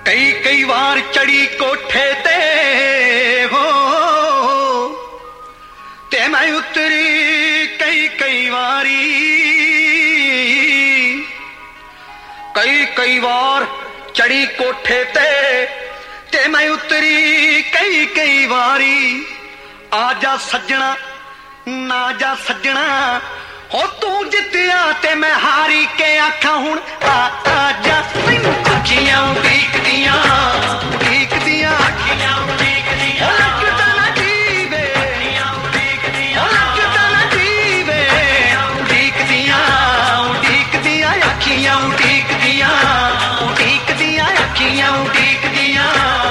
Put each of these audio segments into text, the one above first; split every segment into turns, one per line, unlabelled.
कई कई बार चढ़ी कोठे ते हो ते मैं उतरी कई कई बारी, कई कई बार चढ़ी कोठे ते मैं उतरी कई कई बारी। आजा सज्जना ना जा सज्जना हो तू जित्तिया ते मैं हारी के आखा हुण आजा। मैनू अखियां उड़ीकदियां उड़ीकदियां अखियां उड़ीकदियां लगदा ना जीवे लगदा ना जीवे उड़ीकदियां उड़ीकदियां अखियां उड़ीकदियां उड़ीकदियां अखियां उड़ीकदियां।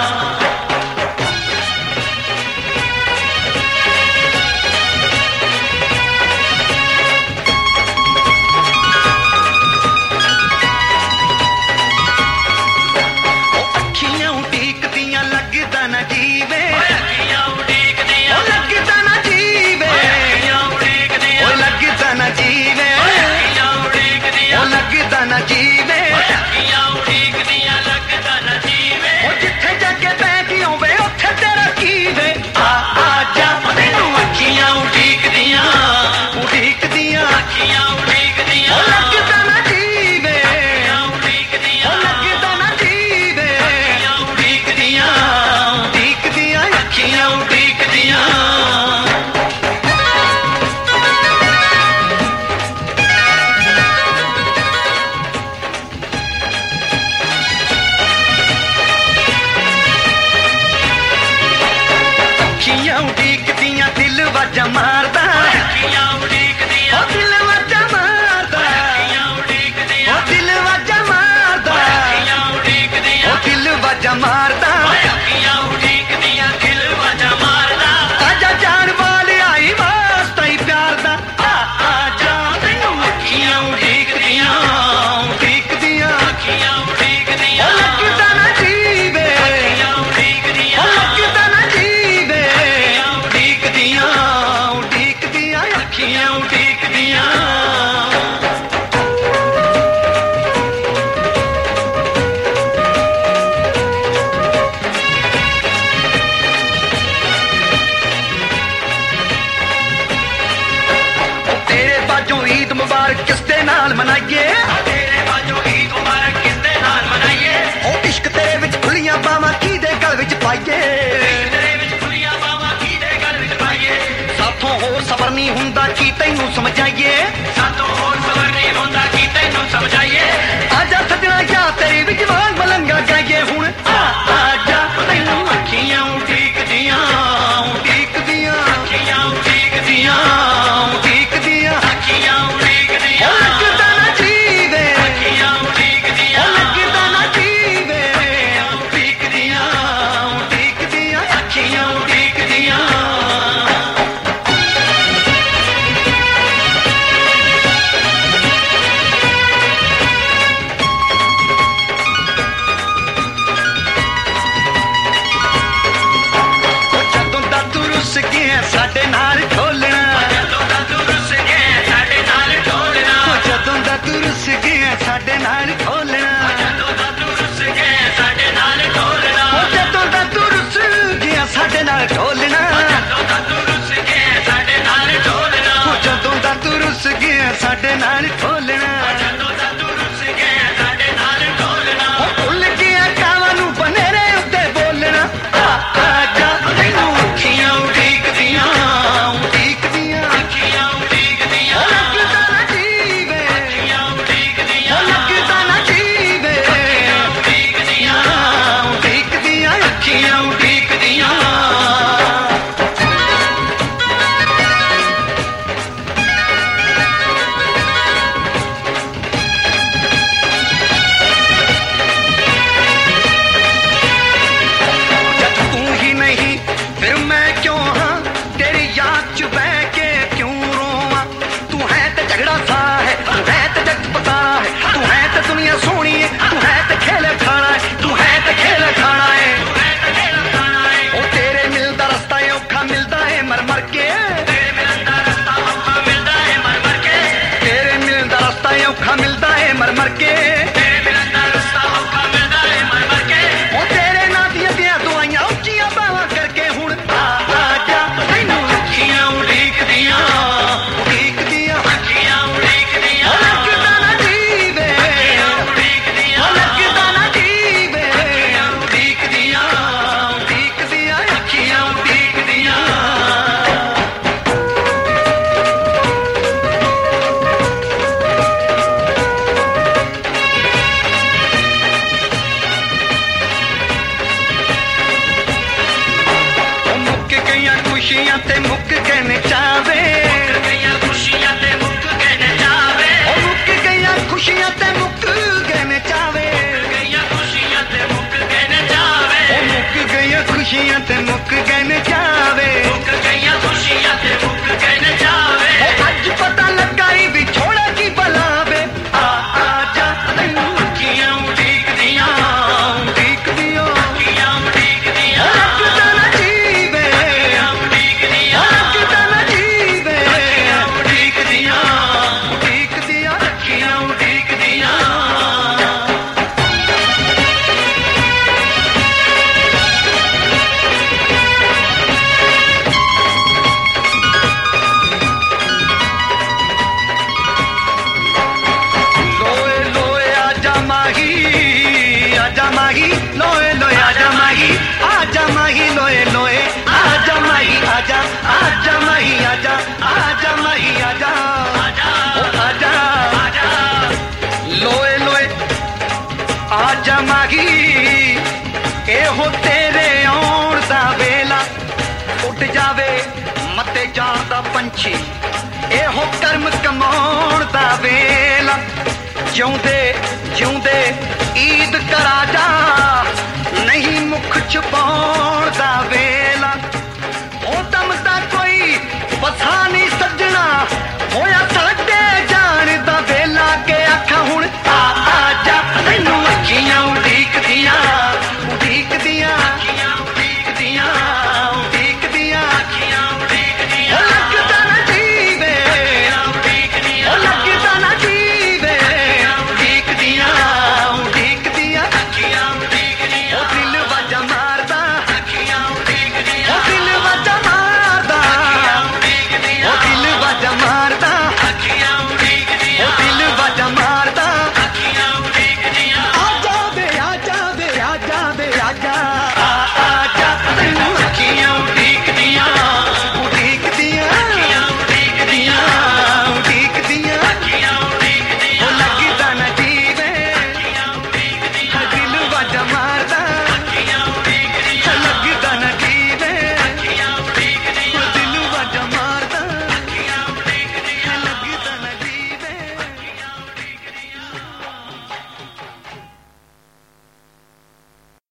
सबर नहीं हुंदा की तैनू समझाइए, सातों होर सबर नहीं हुंदा की तैनू समझाइए। आजा सजना क्या तेरी विच वांग मलंगा गाइए हुण आजा। तैनू अखियां उड़ीकदियां उड़ीकदियां अखियां उड़ीकदियां उड़ीकदियां अखियां उड़ीकदियां लगदा ना जीवे अखियां उड़ीकदियां लगदा ना जीवे उड़ीकदियां उड़ीकदियां अखियां उड़ीकदियां। साडे नाल ढोलना जदों दा तू रुस गया साडे नाल ढोलना जदों दा तू रुस गया साडे नाल ढोलना जदों दा तू रुस गया साडे नाल ढोलना जदों दा तू रुस गया साडे नाल ढोलना जदों दा तू रुस गया साडे नाल ढोलना जदों दा तू रुस गया साडे नाल ढोलना जदों दा तू रुस गया साडे नाल ढोलना भुल गया कावां नू बनेरे उत्ते बोलना आजा। तैनू अखियां उड़ीकदियां उड़ीकदियां अखियां उड़ीकदियां लगदा ना जीवे अखियां उड़ीकदियां लगदा ना जीवे उड़ीकदियां उड़ीकदियां अखियां उड़ीकदियां। औखा मिलता है मर मर के, तेरे मिलन दा रास्ता औखा मिलता है मर मर के। ਰਾਗੀ ਇਹੋ ਤੇਰੇ ਆਉਣ ਦਾ ਵੇਲਾ ਉੱਡ ਜਾਵੇ ਮੱਤੇ ਜਾਣਦਾ ਪੰਛੀ ਇਹੋ ਕਰਮ ਕਮਾਉਣ ਦਾ ਵੇਲਾ ਜਿਉਂਦੇ ਜਿਉਂਦੇ ਈਦ ਕਰਾ ਜਾ ਨਹੀਂ ਮੁਖ ਛੁਪਾਉਣ ਦਾ ਵੇਲਾ ਉਹ ਦਮ ਦਾ ਕੋਈ ਪਤਾ ਨਹੀਂ ਸੱਜਣਾ ਹੋਇਆ